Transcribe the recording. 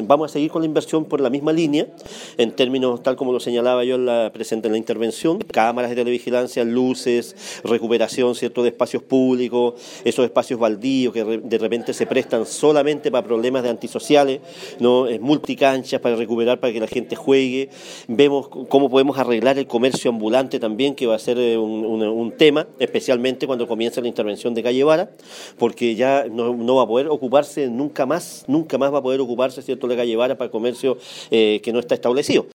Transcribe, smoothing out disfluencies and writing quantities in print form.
vamos a seguir con la inversión por la misma línea, en términos tal como lo señalaba yo en la intervención, cámaras de televigilancia, luces, recuperación, ¿cierto?, de espacios públicos, esos espacios baldíos que de repente se prestan solamente para problemas de antisociales, ¿no? Multicanchas para recuperar, para que la gente juegue. Vemos cómo podemos arreglar el comercio ambulante también, que va a ser un tema, especialmente cuando comience la intervención de Calle Vara, porque ya no va a poder ocuparse nunca más va a poder ocuparse, ¿cierto?, la Calle Vara para el comercio que no está establecido.